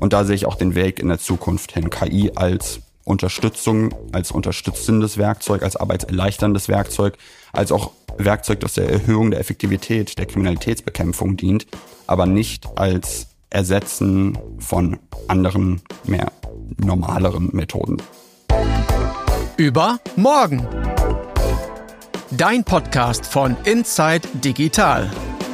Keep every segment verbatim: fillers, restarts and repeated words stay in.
Und da sehe ich auch den Weg in der Zukunft hin. K I als Unterstützung, als unterstützendes Werkzeug, als arbeitserleichterndes Werkzeug, als auch Werkzeug, das der Erhöhung der Effektivität der Kriminalitätsbekämpfung dient, aber nicht als Ersetzen von anderen, mehr normaleren Methoden. Über morgen. Dein Podcast von Inside Digital.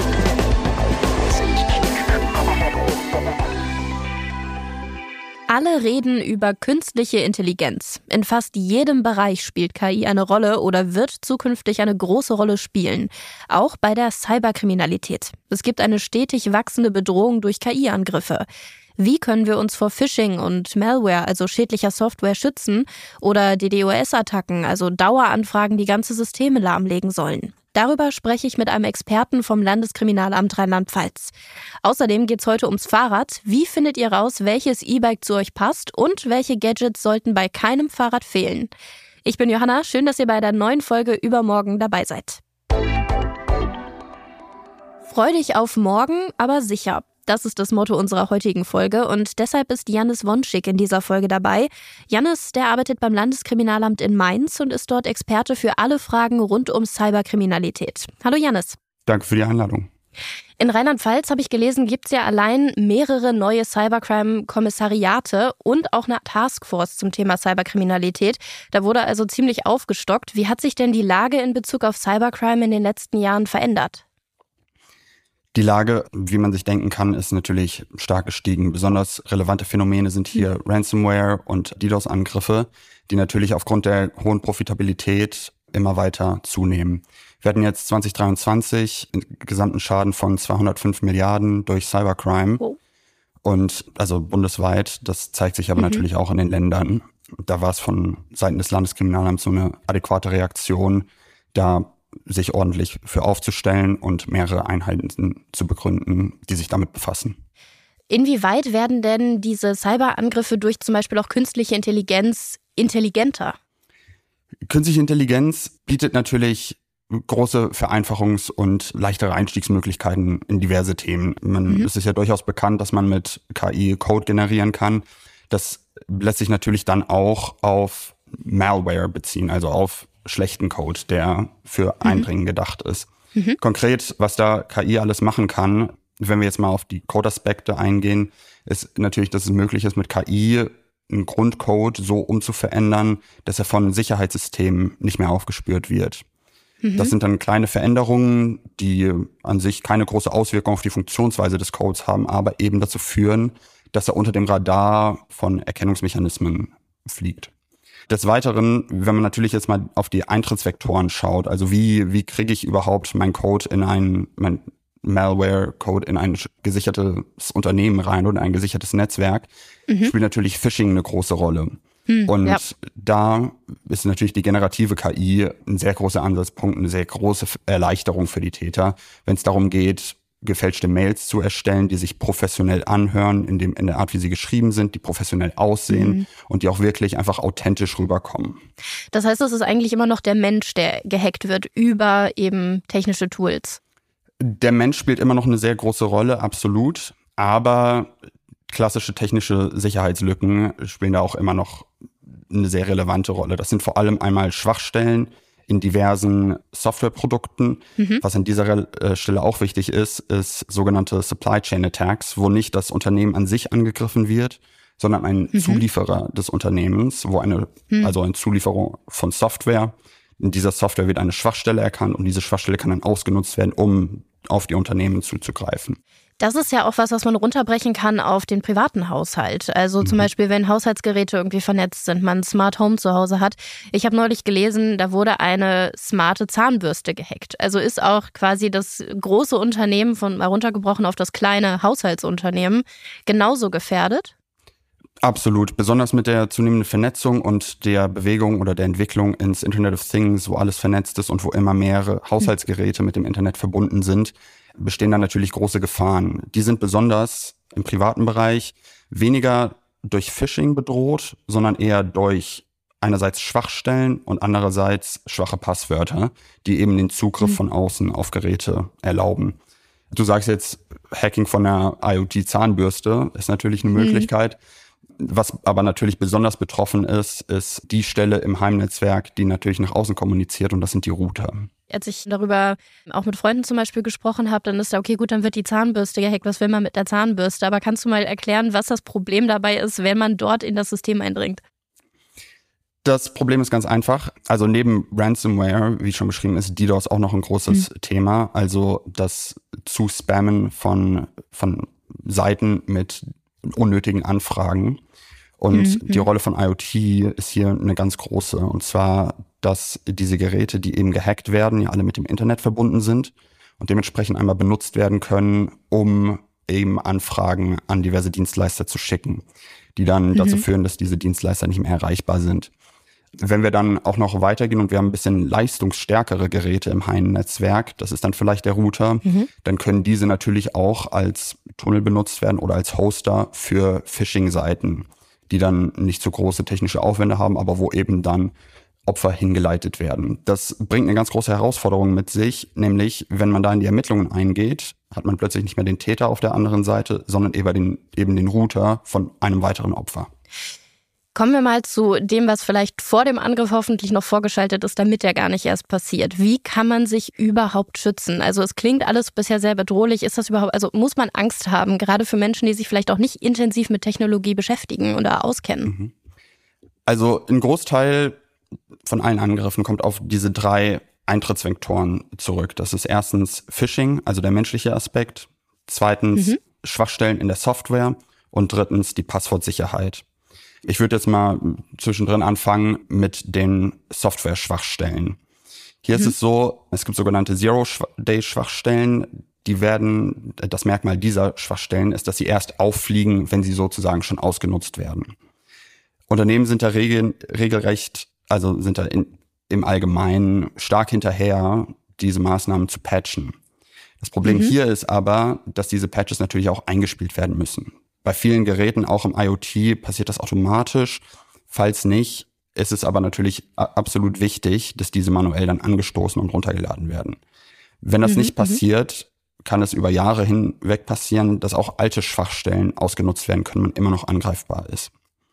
Alle reden über künstliche Intelligenz. In fast jedem Bereich spielt K I eine Rolle oder wird zukünftig eine große Rolle spielen. Auch bei der Cyberkriminalität. Es gibt eine stetig wachsende Bedrohung durch K I-Angriffe. Wie können wir uns vor Phishing und Malware, also schädlicher Software, schützen oder DDoS-Attacken, also Daueranfragen, die ganze Systeme lahmlegen sollen? Darüber spreche ich mit einem Experten vom Landeskriminalamt Rheinland-Pfalz. Außerdem geht's heute ums Fahrrad. Wie findet ihr raus, welches E-Bike zu euch passt und welche Gadgets sollten bei keinem Fahrrad fehlen? Ich bin Johanna, schön, dass ihr bei der neuen Folge Übermorgen dabei seid. Freu dich auf morgen, aber sicher. Das ist das Motto unserer heutigen Folge und deshalb ist Jannis Wonschik in dieser Folge dabei. Jannis, der arbeitet beim Landeskriminalamt in Mainz und ist dort Experte für alle Fragen rund um Cyberkriminalität. Hallo Jannis. Danke für die Einladung. In Rheinland-Pfalz, habe ich gelesen, gibt es ja allein mehrere neue Cybercrime-Kommissariate und auch eine Taskforce zum Thema Cyberkriminalität. Da wurde also ziemlich aufgestockt. Wie hat sich denn die Lage in Bezug auf Cybercrime in den letzten Jahren verändert? Die Lage, wie man sich denken kann, ist natürlich stark gestiegen. Besonders relevante Phänomene sind hier Ransomware und DDoS-Angriffe, die natürlich aufgrund der hohen Profitabilität immer weiter zunehmen. Wir hatten jetzt zwanzig dreiundzwanzig einen gesamten Schaden von zweihundertfünf Milliarden durch Cybercrime. Oh. Und also bundesweit, das zeigt sich aber mhm. natürlich auch in den Ländern. Da war es von Seiten des Landeskriminalamts so eine adäquate Reaktion, da sich ordentlich für aufzustellen und mehrere Einheiten zu begründen, die sich damit befassen. Inwieweit werden denn diese Cyberangriffe durch zum Beispiel auch künstliche Intelligenz intelligenter? Künstliche Intelligenz bietet natürlich große Vereinfachungs- und leichtere Einstiegsmöglichkeiten in diverse Themen. Man, mhm. Es ist ja durchaus bekannt, dass man mit K I Code generieren kann. Das lässt sich natürlich dann auch auf Malware beziehen, also auf schlechten Code, der für Eindringen mhm. gedacht ist. Mhm. Konkret, was da K I alles machen kann, wenn wir jetzt mal auf die Code-Aspekte eingehen, ist natürlich, dass es möglich ist, mit K I einen Grundcode so umzuverändern, dass er von Sicherheitssystemen nicht mehr aufgespürt wird. Mhm. Das sind dann kleine Veränderungen, die an sich keine große Auswirkung auf die Funktionsweise des Codes haben, aber eben dazu führen, dass er unter dem Radar von Erkennungsmechanismen fliegt. Des Weiteren, wenn man natürlich jetzt mal auf die Eintrittsvektoren schaut, also wie wie kriege ich überhaupt meinen Code in ein, mein Malware-Code in ein gesichertes Unternehmen rein oder ein gesichertes Netzwerk, mhm. spielt natürlich Phishing eine große Rolle. Hm, und ja. da ist natürlich die generative K I ein sehr großer Ansatzpunkt, eine sehr große Erleichterung für die Täter, wenn es darum geht, gefälschte Mails zu erstellen, die sich professionell anhören, in dem in der Art, wie sie geschrieben sind, die professionell aussehen mhm. und die auch wirklich einfach authentisch rüberkommen. Das heißt, es ist eigentlich immer noch der Mensch, der gehackt wird über eben technische Tools. Der Mensch spielt immer noch eine sehr große Rolle, absolut. Aber klassische technische Sicherheitslücken spielen da auch immer noch eine sehr relevante Rolle. Das sind vor allem einmal Schwachstellen in diversen Softwareprodukten. Mhm. Was an dieser äh, Stelle auch wichtig ist, ist sogenannte Supply Chain Attacks, wo nicht das Unternehmen an sich angegriffen wird, sondern ein mhm. Zulieferer des Unternehmens, wo eine, mhm. also ein Zulieferer von Software. In dieser Software wird eine Schwachstelle erkannt und diese Schwachstelle kann dann ausgenutzt werden, um auf die Unternehmen zuzugreifen. Das ist ja auch was, was man runterbrechen kann auf den privaten Haushalt. Also zum mhm. Beispiel, wenn Haushaltsgeräte irgendwie vernetzt sind, man ein Smart Home zu Hause hat. Ich habe neulich gelesen, da wurde eine smarte Zahnbürste gehackt. Also ist auch quasi das große Unternehmen von mal runtergebrochen auf das kleine Haushaltsunternehmen genauso gefährdet? Absolut. Besonders mit der zunehmenden Vernetzung und der Bewegung oder der Entwicklung ins Internet of Things, wo alles vernetzt ist und wo immer mehrere Haushaltsgeräte mhm. mit dem Internet verbunden sind, bestehen da natürlich große Gefahren. Die sind besonders im privaten Bereich weniger durch Phishing bedroht, sondern eher durch einerseits Schwachstellen und andererseits schwache Passwörter, die eben den Zugriff mhm. von außen auf Geräte erlauben. Du sagst jetzt, Hacking von der IoT-Zahnbürste ist natürlich eine Möglichkeit. Mhm. Was aber natürlich besonders betroffen ist, ist die Stelle im Heimnetzwerk, die natürlich nach außen kommuniziert, und das sind die Router. Als ich darüber auch mit Freunden zum Beispiel gesprochen habe, dann ist da, okay, gut, dann wird die Zahnbürste gehackt. Was will man mit der Zahnbürste? Aber kannst du mal erklären, was das Problem dabei ist, wenn man dort in das System eindringt? Das Problem ist ganz einfach. Also neben Ransomware, wie schon beschrieben ist, DDoS auch noch ein großes mhm. Thema. Also das Zuspammen von, von Seiten mit unnötigen Anfragen. Und mhm. die Rolle von IoT ist hier eine ganz große. Und zwar, dass diese Geräte, die eben gehackt werden, ja alle mit dem Internet verbunden sind und dementsprechend einmal benutzt werden können, um eben Anfragen an diverse Dienstleister zu schicken, die dann mhm. dazu führen, dass diese Dienstleister nicht mehr erreichbar sind. Wenn wir dann auch noch weitergehen und wir haben ein bisschen leistungsstärkere Geräte im Heimnetzwerk, das ist dann vielleicht der Router, mhm. dann können diese natürlich auch als Tunnel benutzt werden oder als Hoster für Phishing-Seiten, die dann nicht so große technische Aufwände haben, aber wo eben dann Opfer hingeleitet werden. Das bringt eine ganz große Herausforderung mit sich, nämlich wenn man da in die Ermittlungen eingeht, hat man plötzlich nicht mehr den Täter auf der anderen Seite, sondern eben den, eben den Router von einem weiteren Opfer. Kommen wir mal zu dem, was vielleicht vor dem Angriff hoffentlich noch vorgeschaltet ist, damit der gar nicht erst passiert. Wie kann man sich überhaupt schützen? Also es klingt alles bisher sehr bedrohlich. Ist das überhaupt, also muss man Angst haben, gerade für Menschen, die sich vielleicht auch nicht intensiv mit Technologie beschäftigen oder auskennen? Also ein Großteil von allen Angriffen kommt auf diese drei Eintrittsvektoren zurück. Das ist erstens Phishing, also der menschliche Aspekt. Zweitens mhm. Schwachstellen in der Software. Und drittens die Passwortsicherheit. Ich würde jetzt mal zwischendrin anfangen mit den Software-Schwachstellen. Hier mhm. ist es so, es gibt sogenannte Zero-Day-Schwachstellen. Die werden, das Merkmal dieser Schwachstellen ist, dass sie erst auffliegen, wenn sie sozusagen schon ausgenutzt werden. Unternehmen sind da regel, regelrecht, also sind da in, im Allgemeinen stark hinterher, diese Maßnahmen zu patchen. Das Problem mhm. hier ist aber, dass diese Patches natürlich auch eingespielt werden müssen. Bei vielen Geräten, auch im IoT, passiert das automatisch. Falls nicht, ist es aber natürlich absolut wichtig, dass diese manuell dann angestoßen und runtergeladen werden. Wenn das mhm, nicht passiert, kann es über Jahre hinweg passieren, dass auch alte Schwachstellen ausgenutzt werden können und immer noch angreifbar ist.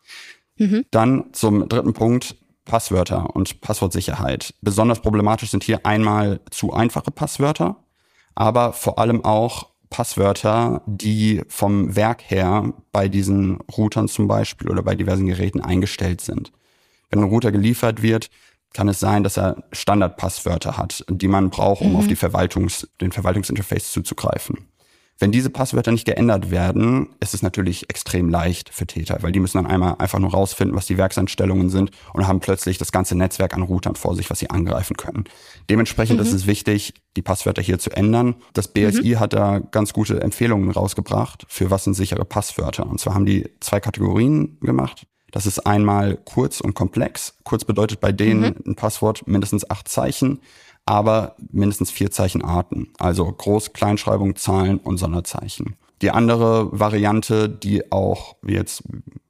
Mhm. Dann zum dritten Punkt, Passwörter und Passwortsicherheit. Besonders problematisch sind hier einmal zu einfache Passwörter, aber vor allem auch Passwörter, die vom Werk her bei diesen Routern zum Beispiel oder bei diversen Geräten eingestellt sind. Wenn ein Router geliefert wird, kann es sein, dass er Standardpasswörter hat, die man braucht, um mhm. auf die Verwaltungs-, den Verwaltungsinterface zuzugreifen. Wenn diese Passwörter nicht geändert werden, ist es natürlich extrem leicht für Täter, weil die müssen dann einmal einfach nur rausfinden, was die Werkseinstellungen sind und haben plötzlich das ganze Netzwerk an Routern vor sich, was sie angreifen können. Dementsprechend mhm. ist es wichtig, die Passwörter hier zu ändern. Das B S I mhm. hat da ganz gute Empfehlungen rausgebracht, für was sind sichere Passwörter. Und zwar haben die zwei Kategorien gemacht. Das ist einmal kurz und komplex. Kurz bedeutet bei denen mhm. ein Passwort mindestens acht Zeichen, aber mindestens vier Zeichenarten, also Groß-, Kleinschreibung, Zahlen und Sonderzeichen. Die andere Variante, die auch jetzt,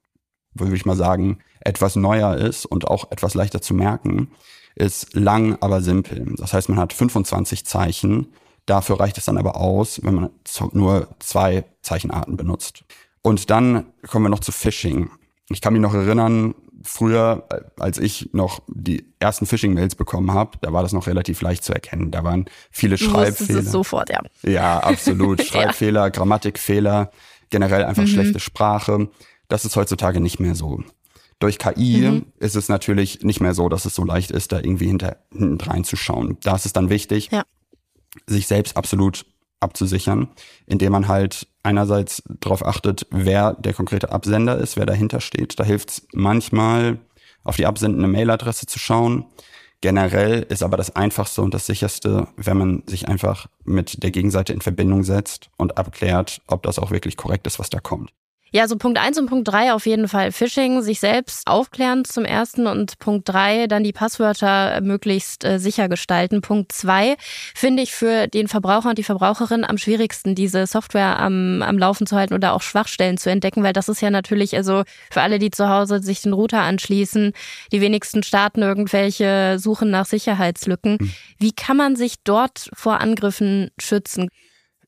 würde ich mal sagen, etwas neuer ist und auch etwas leichter zu merken, ist lang, aber simpel. Das heißt, man hat fünfundzwanzig Zeichen. Dafür reicht es dann aber aus, wenn man nur zwei Zeichenarten benutzt. Und dann kommen wir noch zu Phishing. Ich kann mich noch erinnern, früher, als ich noch die ersten Phishing-Mails bekommen habe, da war das noch relativ leicht zu erkennen. Da waren viele Schreibfehler. Es sofort, ja. Ja, absolut. Schreibfehler, ja. Grammatikfehler, generell einfach mhm. schlechte Sprache. Das ist heutzutage nicht mehr so. Durch K I mhm. ist es natürlich nicht mehr so, dass es so leicht ist, da irgendwie hinter, hinten reinzuschauen. Da ist es dann wichtig, ja. sich selbst absolut abzusichern, indem man halt einerseits darauf achtet, wer der konkrete Absender ist, wer dahinter steht. Da hilft es manchmal, auf die absendende Mailadresse zu schauen. Generell ist aber das Einfachste und das Sicherste, wenn man sich einfach mit der Gegenseite in Verbindung setzt und abklärt, ob das auch wirklich korrekt ist, was da kommt. Ja, so Punkt eins und Punkt drei auf jeden Fall Phishing, sich selbst aufklären zum ersten und Punkt drei dann die Passwörter möglichst äh, sicher gestalten. Punkt zwei finde ich für den Verbraucher und die Verbraucherin am schwierigsten, diese Software am, am Laufen zu halten oder auch Schwachstellen zu entdecken, weil das ist ja natürlich, also für alle, die zu Hause sich den Router anschließen, die wenigsten starten irgendwelche Suchen nach Sicherheitslücken. Hm. Wie kann man sich dort vor Angriffen schützen?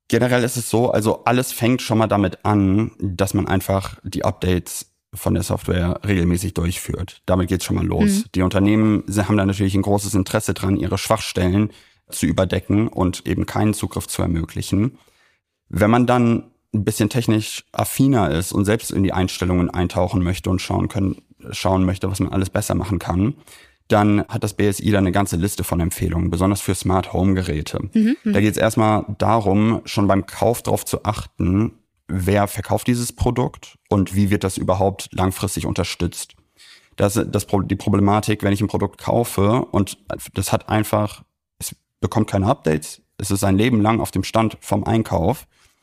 Generell ist es so, also alles fängt schon mal damit an, dass man einfach die Updates von der Software regelmäßig durchführt. Damit geht's schon mal los. Mhm. Die Unternehmen haben da natürlich ein großes Interesse dran, ihre Schwachstellen zu überdecken und eben keinen Zugriff zu ermöglichen. Wenn man dann ein bisschen technisch affiner ist und selbst in die Einstellungen eintauchen möchte und schauen können, schauen möchte, was man alles besser machen kann, dann hat das B S I da eine ganze Liste von Empfehlungen, besonders für Smart Home Geräte. Mhm. Da geht es erstmal darum, schon beim Kauf darauf zu achten, wer verkauft dieses Produkt und wie wird das überhaupt langfristig unterstützt. Das ist das, die Problematik, wenn ich ein Produkt kaufe und das hat einfach, es bekommt keine Updates, es ist ein Leben lang auf dem Stand vom Einkauf,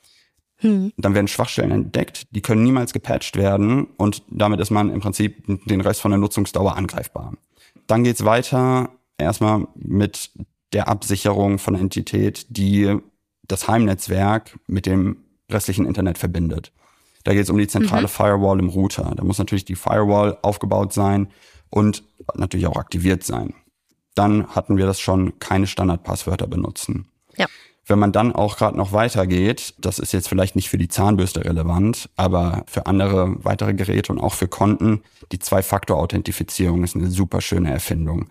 hm. dann werden Schwachstellen entdeckt, die können niemals gepatcht werden und damit ist man im Prinzip den Rest von der Nutzungsdauer angreifbar. Dann geht's weiter erstmal mit der Absicherung von einer Entität, die das Heimnetzwerk mit dem restlichen Internet verbindet. Da geht es um die zentrale mhm. Firewall im Router. Da muss natürlich die Firewall aufgebaut sein und natürlich auch aktiviert sein. Dann hatten wir das schon, keine Standardpasswörter benutzen. Ja. Wenn man dann auch gerade noch weitergeht, das ist jetzt vielleicht nicht für die Zahnbürste relevant, aber für andere weitere Geräte und auch für Konten, die Zwei-Faktor-Authentifizierung ist eine super schöne Erfindung.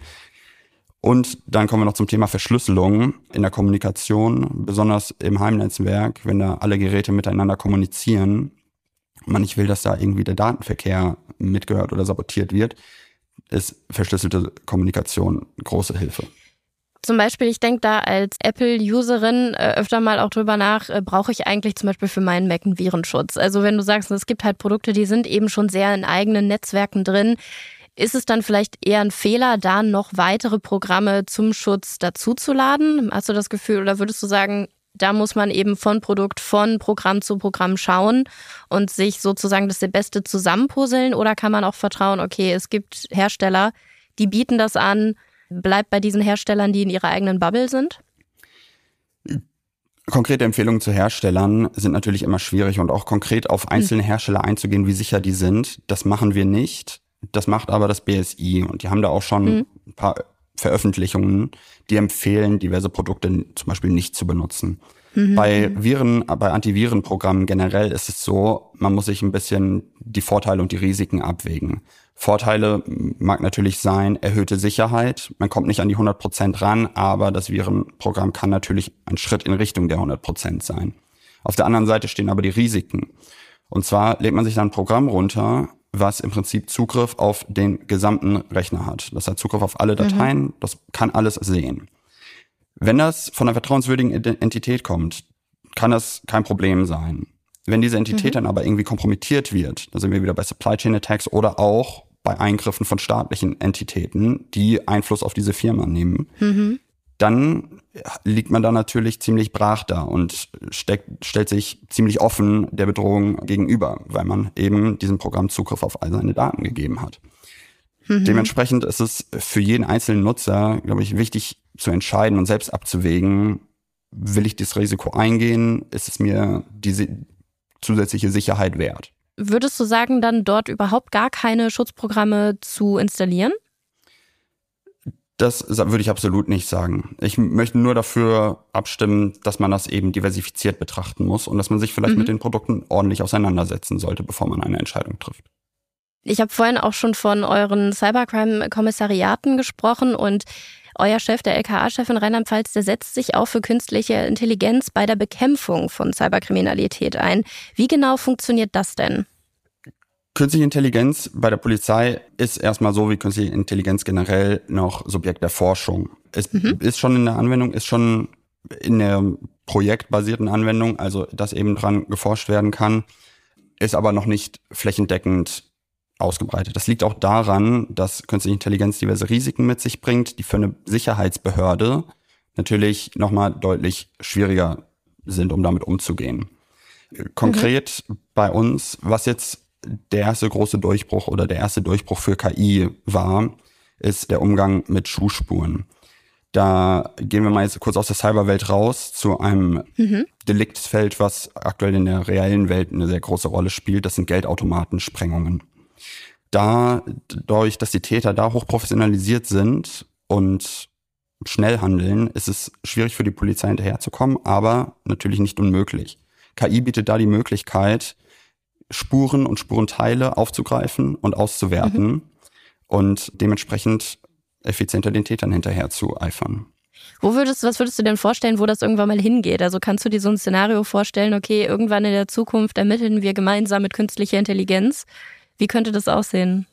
Und dann kommen wir noch zum Thema Verschlüsselung in der Kommunikation, besonders im Heimnetzwerk, wenn da alle Geräte miteinander kommunizieren. Man nicht will, dass da irgendwie der Datenverkehr mitgehört oder sabotiert wird, ist verschlüsselte Kommunikation große Hilfe. Zum Beispiel, ich denke da als Apple-Userin äh, öfter mal auch drüber nach, äh, brauche ich eigentlich zum Beispiel für meinen Mac einen Virenschutz? Also wenn du sagst, es gibt halt Produkte, die sind eben schon sehr in eigenen Netzwerken drin, ist es dann vielleicht eher ein Fehler, da noch weitere Programme zum Schutz dazuzuladen? Hast du das Gefühl, oder würdest du sagen, da muss man eben von Produkt, von Programm zu Programm schauen und sich sozusagen das Beste zusammenpuzzeln? Oder kann man auch vertrauen, okay, es gibt Hersteller, die bieten das an, bleibt bei diesen Herstellern, die in ihrer eigenen Bubble sind? Konkrete Empfehlungen zu Herstellern sind natürlich immer schwierig und auch konkret auf einzelne Hersteller einzugehen, wie sicher die sind, das machen wir nicht. Das macht aber das B S I und die haben da auch schon mhm. ein paar Veröffentlichungen, die empfehlen, diverse Produkte zum Beispiel nicht zu benutzen. Mhm. Bei Viren, bei Antivirenprogrammen generell ist es so, man muss sich ein bisschen die Vorteile und die Risiken abwägen. Vorteile mag natürlich sein, erhöhte Sicherheit. Man kommt nicht an die hundert Prozent ran, aber das Virenprogramm kann natürlich ein Schritt in Richtung der hundert Prozent sein. Auf der anderen Seite stehen aber die Risiken. Und zwar lädt man sich dann ein Programm runter, was im Prinzip Zugriff auf den gesamten Rechner hat. Das hat Zugriff auf alle Dateien, mhm. das kann alles sehen. Wenn das von einer vertrauenswürdigen Entität kommt, kann das kein Problem sein. Wenn diese Entität mhm. dann aber irgendwie kompromittiert wird, da sind wir wieder bei Supply Chain Attacks oder auch bei Eingriffen von staatlichen Entitäten, die Einfluss auf diese Firma nehmen, mhm. dann liegt man da natürlich ziemlich brach da und steckt, stellt sich ziemlich offen der Bedrohung gegenüber, weil man eben diesem Programm Zugriff auf all seine Daten gegeben hat. Mhm. Dementsprechend ist es für jeden einzelnen Nutzer, glaube ich, wichtig zu entscheiden und selbst abzuwägen, will ich das Risiko eingehen, ist es mir diese zusätzliche Sicherheit wert. Würdest du sagen, dann dort überhaupt gar keine Schutzprogramme zu installieren? Das würde ich absolut nicht sagen. Ich möchte nur dafür abstimmen, dass man das eben diversifiziert betrachten muss und dass man sich vielleicht mhm. mit den Produkten ordentlich auseinandersetzen sollte, bevor man eine Entscheidung trifft. Ich habe vorhin auch schon von euren Cybercrime-Kommissariaten gesprochen und euer Chef, der L K A-Chef in Rheinland-Pfalz, der setzt sich auch für künstliche Intelligenz bei der Bekämpfung von Cyberkriminalität ein. Wie genau funktioniert das denn? Künstliche Intelligenz bei der Polizei ist erstmal so wie künstliche Intelligenz generell noch Subjekt der Forschung. Es mhm. ist schon in der Anwendung, ist schon in der projektbasierten Anwendung, also dass eben dran geforscht werden kann, ist aber noch nicht flächendeckend ausgebreitet. Das liegt auch daran, dass künstliche Intelligenz diverse Risiken mit sich bringt, die für eine Sicherheitsbehörde natürlich nochmal deutlich schwieriger sind, um damit umzugehen. Konkret mhm. bei uns, was jetzt der erste große Durchbruch oder der erste Durchbruch für K I war, ist der Umgang mit Schuhspuren. Da gehen wir mal jetzt kurz aus der Cyberwelt raus zu einem mhm. Deliktsfeld, was aktuell in der reellen Welt eine sehr große Rolle spielt. Das sind Geldautomatensprengungen. Da, dadurch, dass die Täter da hochprofessionalisiert sind und schnell handeln, ist es schwierig für die Polizei hinterherzukommen, aber natürlich nicht unmöglich. K I bietet da die Möglichkeit, Spuren und Spurenteile aufzugreifen und auszuwerten mhm. und dementsprechend effizienter den Tätern hinterher zu eifern. Wo würdest, was würdest du denn vorstellen, wo das irgendwann mal hingeht? Also kannst du dir so ein Szenario vorstellen, okay, irgendwann in der Zukunft ermitteln wir gemeinsam mit künstlicher Intelligenz. Wie könnte das aussehen?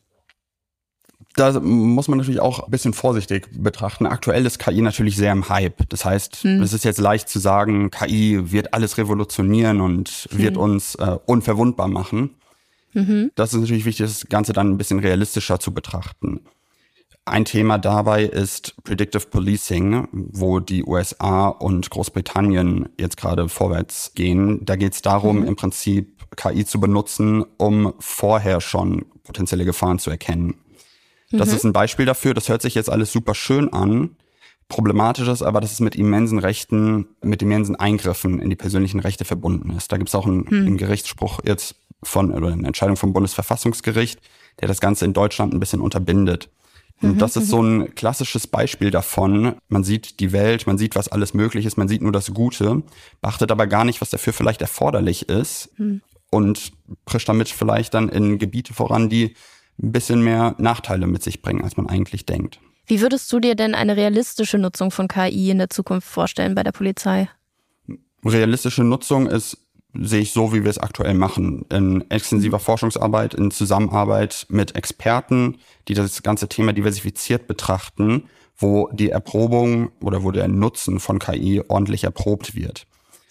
Da muss man natürlich auch ein bisschen vorsichtig betrachten. Aktuell ist K I natürlich sehr im Hype. Das heißt, hm. es ist jetzt leicht zu sagen, K I wird alles revolutionieren und hm. wird uns äh, unverwundbar machen. Mhm. Das ist natürlich wichtig, das Ganze dann ein bisschen realistischer zu betrachten. Ein Thema dabei ist Predictive Policing, wo die U S A und Großbritannien jetzt gerade vorwärts gehen. Da geht es darum, mhm. im Prinzip K I zu benutzen, um vorher schon potenzielle Gefahren zu erkennen. Das mhm. ist ein Beispiel dafür. Das hört sich jetzt alles super schön an. Problematisch ist aber, dass es mit immensen Rechten, mit immensen Eingriffen in die persönlichen Rechte verbunden ist. Da gibt es auch einen, mhm. einen Gerichtsspruch jetzt von, oder eine Entscheidung vom Bundesverfassungsgericht, der das Ganze in Deutschland ein bisschen unterbindet. Und das ist so ein klassisches Beispiel davon. Man sieht die Welt, man sieht, was alles möglich ist, man sieht nur das Gute, beachtet aber gar nicht, was dafür vielleicht erforderlich ist mhm. und prischt damit vielleicht dann in Gebiete voran, die ein bisschen mehr Nachteile mit sich bringen, als man eigentlich denkt. Wie würdest du dir denn eine realistische Nutzung von K I in der Zukunft vorstellen bei der Polizei? Realistische Nutzung ist, sehe ich so, wie wir es aktuell machen. In extensiver Forschungsarbeit, in Zusammenarbeit mit Experten, die das ganze Thema diversifiziert betrachten, wo die Erprobung oder wo der Nutzen von K I ordentlich erprobt wird.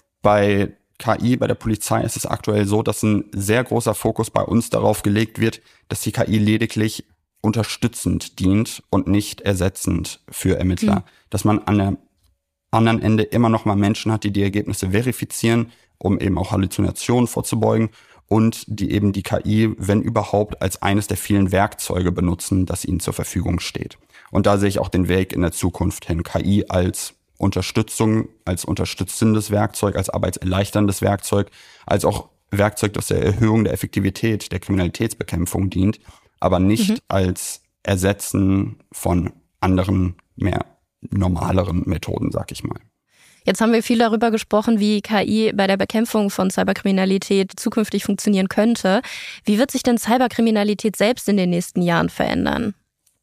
Bei K I, bei der Polizei ist es aktuell so, dass ein sehr großer Fokus bei uns darauf gelegt wird, dass die K I lediglich unterstützend dient und nicht ersetzend für Ermittler. Mhm. Dass man an der anderen Ende immer noch mal Menschen hat, die die Ergebnisse verifizieren, um eben auch Halluzinationen vorzubeugen und die eben die K I, wenn überhaupt, als eines der vielen Werkzeuge benutzen, das ihnen zur Verfügung steht. Und da sehe ich auch den Weg in der Zukunft hin. K I als Unterstützung, als unterstützendes Werkzeug, als arbeitserleichterndes Werkzeug, als auch Werkzeug, das der Erhöhung der Effektivität der Kriminalitätsbekämpfung dient, aber nicht mhm. als Ersetzen von anderen, mehr normaleren Methoden, sag ich mal. Jetzt haben wir viel darüber gesprochen, wie K I bei der Bekämpfung von Cyberkriminalität zukünftig funktionieren könnte. Wie wird sich denn Cyberkriminalität selbst in den nächsten Jahren verändern?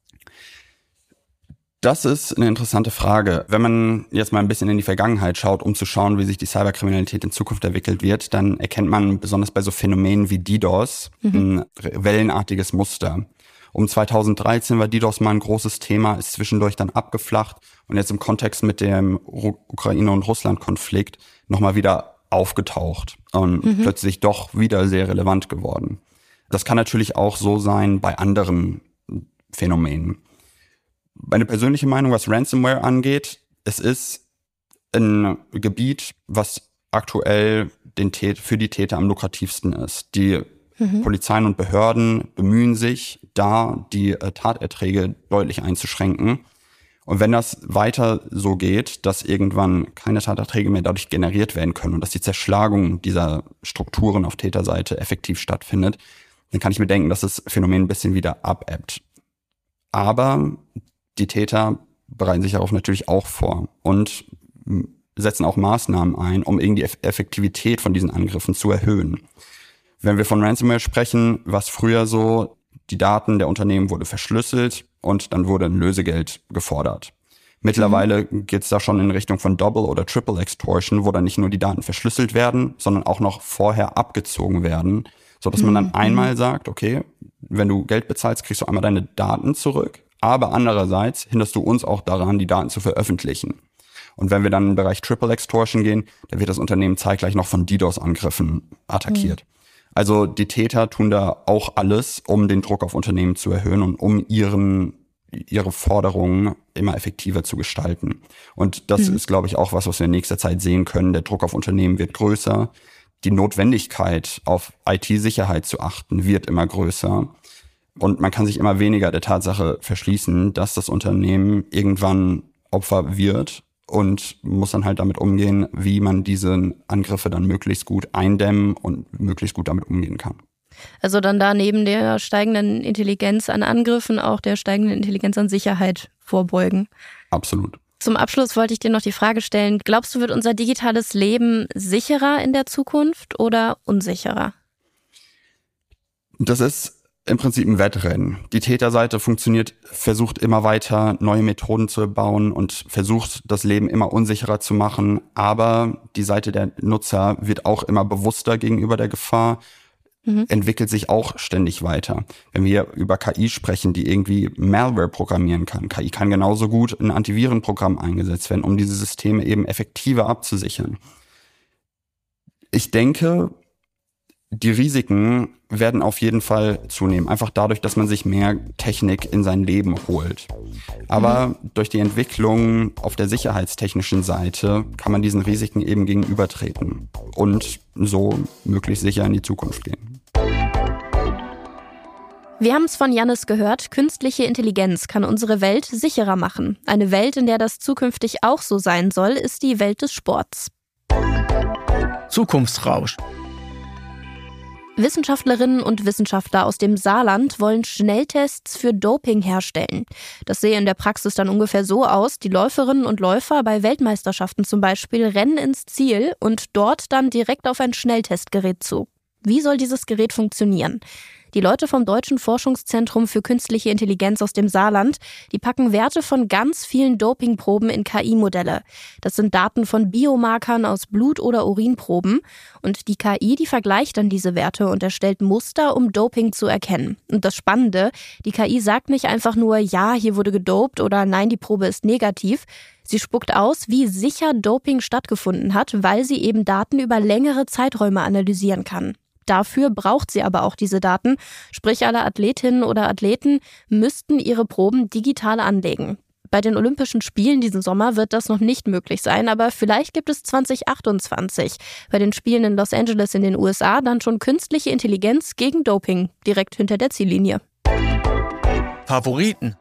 Das ist eine interessante Frage. Wenn man jetzt mal ein bisschen in die Vergangenheit schaut, um zu schauen, wie sich die Cyberkriminalität in Zukunft entwickelt wird, dann erkennt man besonders bei so Phänomenen wie DDoS mhm. ein wellenartiges Muster. Um zweitausenddreizehn war DDoS mal ein großes Thema, ist zwischendurch dann abgeflacht und jetzt im Kontext mit dem Ukraine- und Russland-Konflikt nochmal wieder aufgetaucht und mhm. plötzlich doch wieder sehr relevant geworden. Das kann natürlich auch so sein bei anderen Phänomenen. Meine persönliche Meinung, was Ransomware angeht, es ist ein Gebiet, was aktuell den Tät- für die Täter am lukrativsten ist. Die mhm. Polizeien und Behörden bemühen sich, da die äh, Taterträge deutlich einzuschränken. Und wenn das weiter so geht, dass irgendwann keine Taterträge mehr dadurch generiert werden können und dass die Zerschlagung dieser Strukturen auf Täterseite effektiv stattfindet, dann kann ich mir denken, dass das Phänomen ein bisschen wieder abebbt. Aber die Täter bereiten sich darauf natürlich auch vor und setzen auch Maßnahmen ein, um irgendwie die Effektivität von diesen Angriffen zu erhöhen. Wenn wir von Ransomware sprechen, war es früher so, die Daten der Unternehmen wurde verschlüsselt und dann wurde ein Lösegeld gefordert. Mittlerweile mhm. geht es da schon in Richtung von Double- oder Triple-Extortion, wo dann nicht nur die Daten verschlüsselt werden, sondern auch noch vorher abgezogen werden, sodass mhm. man dann einmal sagt, okay, wenn du Geld bezahlst, kriegst du einmal deine Daten zurück, aber andererseits hinderst du uns auch daran, die Daten zu veröffentlichen. Und wenn wir dann im Bereich Triple Extortion gehen, dann wird das Unternehmen zeitgleich noch von DDoS-Angriffen attackiert. Mhm. Also die Täter tun da auch alles, um den Druck auf Unternehmen zu erhöhen und um ihren ihre Forderungen immer effektiver zu gestalten. Und das mhm. ist, glaube ich, auch was, was wir in nächster Zeit sehen können. Der Druck auf Unternehmen wird größer. Die Notwendigkeit, auf I T-Sicherheit zu achten, wird immer größer. Und man kann sich immer weniger der Tatsache verschließen, dass das Unternehmen irgendwann Opfer wird und muss dann halt damit umgehen, wie man diese Angriffe dann möglichst gut eindämmen und möglichst gut damit umgehen kann. Also dann da neben der steigenden Intelligenz an Angriffen auch der steigenden Intelligenz an Sicherheit vorbeugen. Absolut. Zum Abschluss wollte ich dir noch die Frage stellen, glaubst du, wird unser digitales Leben sicherer in der Zukunft oder unsicherer? Das ist im Prinzip ein Wettrennen. Die Täterseite funktioniert, versucht immer weiter neue Methoden zu bauen und versucht, das Leben immer unsicherer zu machen. Aber die Seite der Nutzer wird auch immer bewusster gegenüber der Gefahr, mhm. entwickelt sich auch ständig weiter. Wenn wir über K I sprechen, die irgendwie Malware programmieren kann, K I kann genauso gut in ein Antivirenprogramm eingesetzt werden, um diese Systeme eben effektiver abzusichern. Ich denke, die Risiken werden auf jeden Fall zunehmen, einfach dadurch, dass man sich mehr Technik in sein Leben holt. Aber mhm. durch die Entwicklung auf der sicherheitstechnischen Seite kann man diesen Risiken eben gegenübertreten und so möglichst sicher in die Zukunft gehen. Wir haben es von Jannis gehört, künstliche Intelligenz kann unsere Welt sicherer machen. Eine Welt, in der das zukünftig auch so sein soll, ist die Welt des Sports. Zukunftsrausch. Wissenschaftlerinnen und Wissenschaftler aus dem Saarland wollen Schnelltests für Doping herstellen. Das sehe in der Praxis dann ungefähr so aus, die Läuferinnen und Läufer bei Weltmeisterschaften zum Beispiel rennen ins Ziel und dort dann direkt auf ein Schnelltestgerät zu. Wie soll dieses Gerät funktionieren? Die Leute vom Deutschen Forschungszentrum für künstliche Intelligenz aus dem Saarland, die packen Werte von ganz vielen Dopingproben in K I-Modelle. Das sind Daten von Biomarkern aus Blut- oder Urinproben. Und die K I, die vergleicht dann diese Werte und erstellt Muster, um Doping zu erkennen. Und das Spannende, die K I sagt nicht einfach nur, ja, hier wurde gedopt oder nein, die Probe ist negativ. Sie spuckt aus, wie sicher Doping stattgefunden hat, weil sie eben Daten über längere Zeiträume analysieren kann. Dafür braucht sie aber auch diese Daten, sprich alle Athletinnen oder Athleten müssten ihre Proben digital anlegen. Bei den Olympischen Spielen diesen Sommer wird das noch nicht möglich sein, aber vielleicht gibt es zwanzig achtundzwanzig bei den Spielen in Los Angeles in den U S A dann schon künstliche Intelligenz gegen Doping direkt hinter der Ziellinie. Favoriten.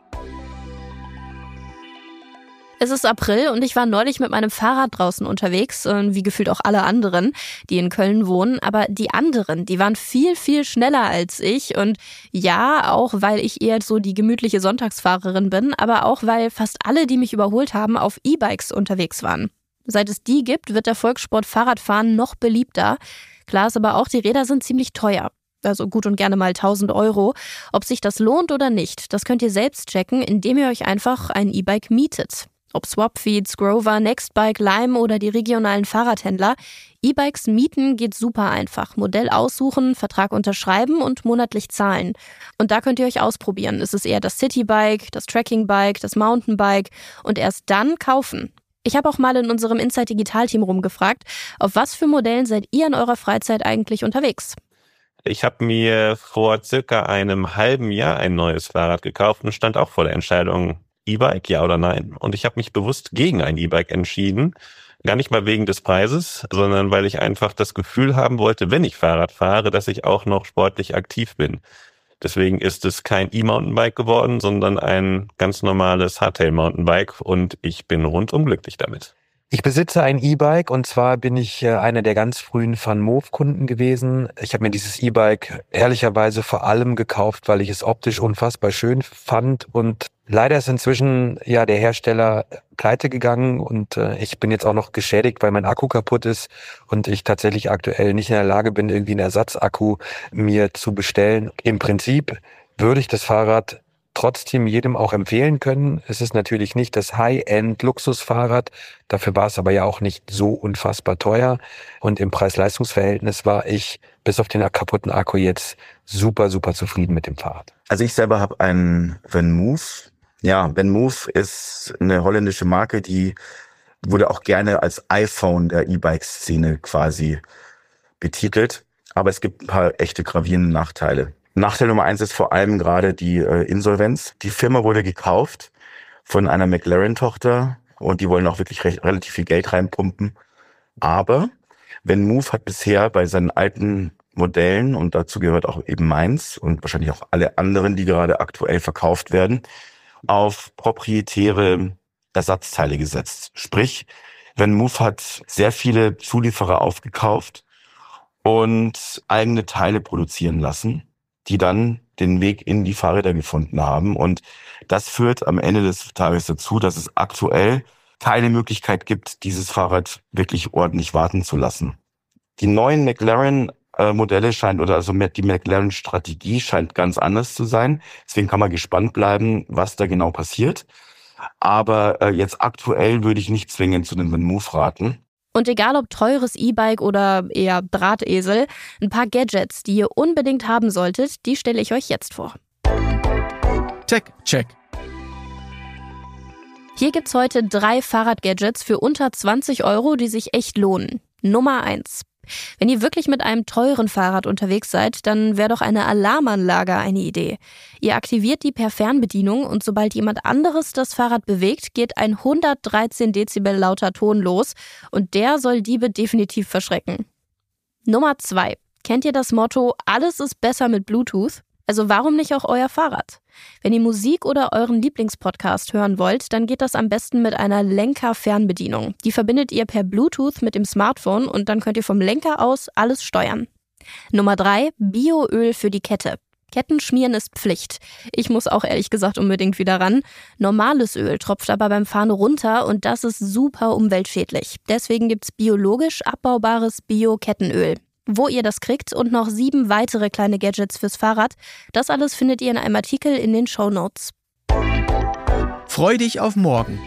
Es ist April und ich war neulich mit meinem Fahrrad draußen unterwegs, wie gefühlt auch alle anderen, die in Köln wohnen. Aber die anderen, die waren viel, viel schneller als ich. Und ja, auch weil ich eher so die gemütliche Sonntagsfahrerin bin, aber auch weil fast alle, die mich überholt haben, auf E-Bikes unterwegs waren. Seit es die gibt, wird der Volkssport Fahrradfahren noch beliebter. Klar ist aber auch, die Räder sind ziemlich teuer. Also gut und gerne mal tausend Euro. Ob sich das lohnt oder nicht, das könnt ihr selbst checken, indem ihr euch einfach ein E-Bike mietet. Ob Swapfeeds, Grover, Nextbike, Lime oder die regionalen Fahrradhändler. E-Bikes mieten geht super einfach. Modell aussuchen, Vertrag unterschreiben und monatlich zahlen. Und da könnt ihr euch ausprobieren. Ist es eher das Citybike, das Trekkingbike, das Mountainbike und erst dann kaufen. Ich habe auch mal in unserem Inside Digital Team rumgefragt, auf was für Modellen seid ihr in eurer Freizeit eigentlich unterwegs? Ich habe mir vor circa einem halben Jahr ein neues Fahrrad gekauft und stand auch vor der Entscheidung, E-Bike, ja oder nein. Und ich habe mich bewusst gegen ein E-Bike entschieden. Gar nicht mal wegen des Preises, sondern weil ich einfach das Gefühl haben wollte, wenn ich Fahrrad fahre, dass ich auch noch sportlich aktiv bin. Deswegen ist es kein E-Mountainbike geworden, sondern ein ganz normales Hardtail-Mountainbike und ich bin rundum glücklich damit. Ich besitze ein E-Bike und zwar bin ich einer der ganz frühen Van Moof-Kunden gewesen. Ich habe mir dieses E-Bike ehrlicherweise vor allem gekauft, weil ich es optisch unfassbar schön fand und leider ist inzwischen ja der Hersteller pleite gegangen und äh, ich bin jetzt auch noch geschädigt, weil mein Akku kaputt ist und ich tatsächlich aktuell nicht in der Lage bin, irgendwie einen Ersatzakku mir zu bestellen. Im Prinzip würde ich das Fahrrad trotzdem jedem auch empfehlen können. Es ist natürlich nicht das High-End-Luxusfahrrad, dafür war es aber ja auch nicht so unfassbar teuer und im Preis-Leistungs-Verhältnis war ich bis auf den kaputten Akku jetzt super, super zufrieden mit dem Fahrrad. Also ich selber habe einen Van Moof. Ja, Van Moof ist eine holländische Marke, die wurde auch gerne als iPhone der E-Bike-Szene quasi betitelt, aber es gibt ein paar echte gravierende Nachteile. Nachteil Nummer eins ist vor allem gerade die äh, Insolvenz. Die Firma wurde gekauft von einer McLaren-Tochter und die wollen auch wirklich recht, relativ viel Geld reinpumpen. Aber Van Moof hat bisher bei seinen alten Modellen, und dazu gehört auch eben meins und wahrscheinlich auch alle anderen, die gerade aktuell verkauft werden, auf proprietäre Ersatzteile gesetzt. Sprich, Van Moof hat sehr viele Zulieferer aufgekauft und eigene Teile produzieren lassen, die dann den Weg in die Fahrräder gefunden haben. Und das führt am Ende des Tages dazu, dass es aktuell keine Möglichkeit gibt, dieses Fahrrad wirklich ordentlich warten zu lassen. Die neuen McLaren-Modelle scheint, oder also die McLaren-Strategie scheint ganz anders zu sein. Deswegen kann man gespannt bleiben, was da genau passiert. Aber äh, jetzt aktuell würde ich nicht zwingend zu einem VanMoof raten. Und egal ob teures E-Bike oder eher Drahtesel, ein paar Gadgets, die ihr unbedingt haben solltet, die stelle ich euch jetzt vor. Tech Check. Hier gibt's heute drei Fahrradgadgets für unter zwanzig Euro, die sich echt lohnen. Nummer eins. Wenn ihr wirklich mit einem teuren Fahrrad unterwegs seid, dann wäre doch eine Alarmanlage eine Idee. Ihr aktiviert die per Fernbedienung und sobald jemand anderes das Fahrrad bewegt, geht ein hundertdreizehn Dezibel lauter Ton los und der soll Diebe definitiv verschrecken. Nummer zwei. Kennt ihr das Motto, alles ist besser mit Bluetooth? Also warum nicht auch euer Fahrrad? Wenn ihr Musik oder euren Lieblingspodcast hören wollt, dann geht das am besten mit einer Lenker-Fernbedienung. Die verbindet ihr per Bluetooth mit dem Smartphone und dann könnt ihr vom Lenker aus alles steuern. Nummer drei. Bioöl für die Kette. Kettenschmieren ist Pflicht. Ich muss auch ehrlich gesagt unbedingt wieder ran. Normales Öl tropft aber beim Fahren runter und das ist super umweltschädlich. Deswegen gibt's biologisch abbaubares Bio-Kettenöl. Wo ihr das kriegt und noch sieben weitere kleine Gadgets fürs Fahrrad, das alles findet ihr in einem Artikel in den Shownotes. Freu dich auf morgen.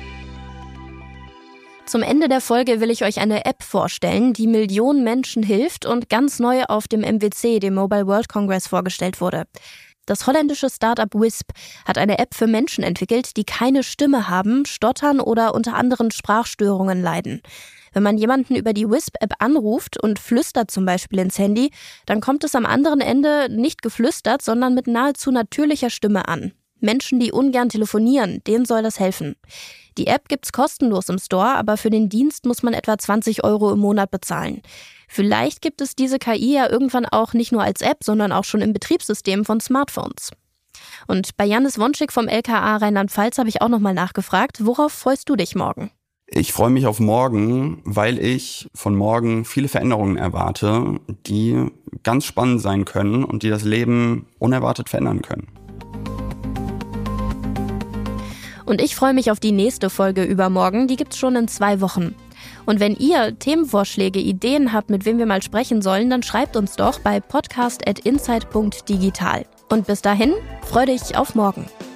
Zum Ende der Folge will ich euch eine App vorstellen, die Millionen Menschen hilft und ganz neu auf dem M W C, dem Mobile World Congress, vorgestellt wurde. Das holländische Startup Wisp hat eine App für Menschen entwickelt, die keine Stimme haben, stottern oder unter anderen Sprachstörungen leiden. Wenn man jemanden über die Wisp-App anruft und flüstert zum Beispiel ins Handy, dann kommt es am anderen Ende nicht geflüstert, sondern mit nahezu natürlicher Stimme an. Menschen, die ungern telefonieren, denen soll das helfen. Die App gibt's kostenlos im Store, aber für den Dienst muss man etwa zwanzig Euro im Monat bezahlen. Vielleicht gibt es diese K I ja irgendwann auch nicht nur als App, sondern auch schon im Betriebssystem von Smartphones. Und bei Janis Wonschik vom L K A Rheinland-Pfalz habe ich auch nochmal nachgefragt, worauf freust du dich morgen? Ich freue mich auf morgen, weil ich von morgen viele Veränderungen erwarte, die ganz spannend sein können und die das Leben unerwartet verändern können. Und ich freue mich auf die nächste Folge übermorgen, die gibt's schon in zwei Wochen. Und wenn ihr Themenvorschläge, Ideen habt, mit wem wir mal sprechen sollen, dann schreibt uns doch bei podcast at insight punkt digital. Und bis dahin, freu dich auf morgen.